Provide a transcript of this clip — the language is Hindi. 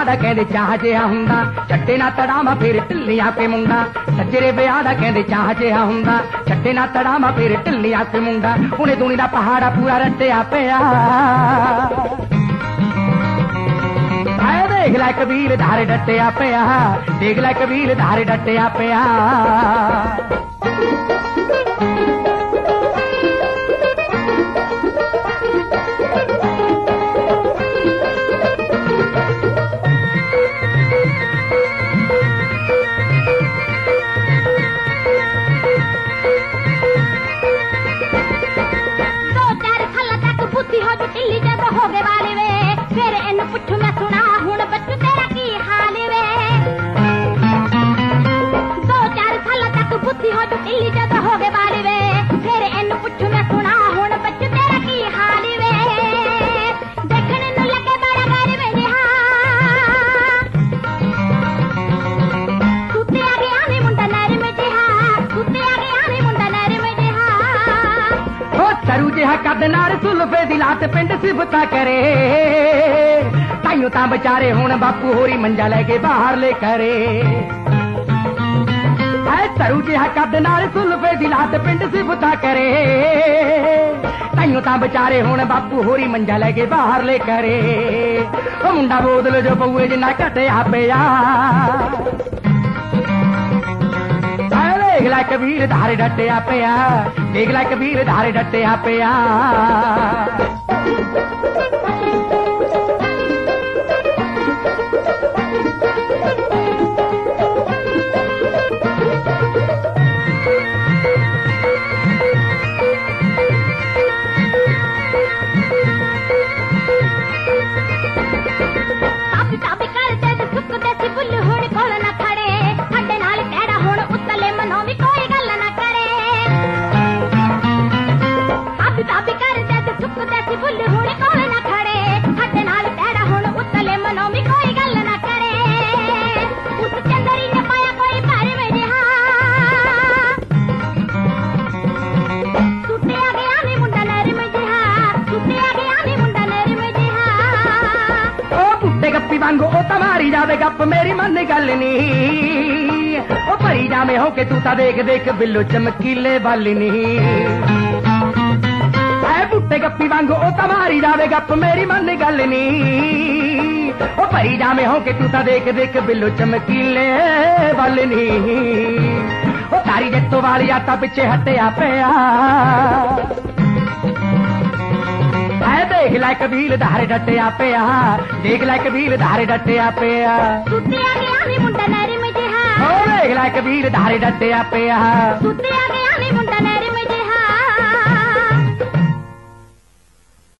ਵਿਆਹ ਦਾ ਕਹਿੰਦੇ ਚਾਹ ਜਿਹਾ ਹੁੰਦਾ, ਛੱਡੇ ਨਾ ਤੜਾਵਾਂ ਫਿਰ ਢਿੱਲੀਆਂ ਤੇ ਮੁੰਡਾ। ਸੱਜਰੇ ਵਿਆਹ ਦਾ ਕਹਿੰਦੇ ਚਾਹ ਜਿਹਾ ਹੁੰਦਾ, ਛੱਡੇ ਨਾ ਤੜਾਵਾਂ ਫਿਰ ਢਿੱਲੀਆਂ ਤੇ ਮੁੰਡਾ। ਉਹਨੇ ਦੁਨੀ ਦਾ ਪਹਾੜਾ ਪੂਰਾ ਰੱਟਿਆ ਪਿਆ। देख लै कबीर धारे डटिया पिया, देख लै कबीर धारे डटिया पिया। दो चार साल तक बुद्धि हो जो टिल्ली जब हो गए वाले वे, फिर इन पुछ में सुना हुण बच्चू तेरा की हाल वे। दो चार साल तक बुद्धि हो जो टिल्ली जब हो गए वाले वे, फिर इन पुछ में सुना हुण बच्चू तेरा की हाल वे। देखने नु लगे बड़ा घर में जिहा, सुते आगे आने मुंडा नर में जिहा, सुते आगे आने मुंडा नर में जिहा। ओ तरू जिहा कद नार सुल्फे दी लात पिंड सिफता करे, ताइयों तां बेचारे हुण बापू होरी मंजा लेके बाहर ले करे। तरू जिहा कद नाल सुल्फे दी लात पिंड सिफता करे, ताइयों तां बेचारे हुण बापू होरी मंजा लेके बाहर ले करे। ओ मुंडा बोतल जो पऊए जिन्ना घटिया पिया। देख लै कबीर धारे डटिया पिया, देख लै कबीर धारे डटिया पिया। वांगू ओ तमारी जावे गप मेरी मन गल नी, ओ भरी जावे हो के तू ता देख देख बिल्लो चमकीले वाल नी। ऐ बुट्टे गप्पी वांगू ओ तमारी जावे गप मेरी मन गल नी, ओ भरी जावे हो के तू ता देख देख बिल्लो चमकीले वाल नी। ओ तारी जट्टो वाली आटा पिछे हटिया पिया। देख लै कबीर धारे डटिया पिया, देख लै कबीर धारे डटिया पिया। सुते आगे आने मुंडा नर में जिहा, देख लै कबीर धारे डटिया पिया। सुते आगे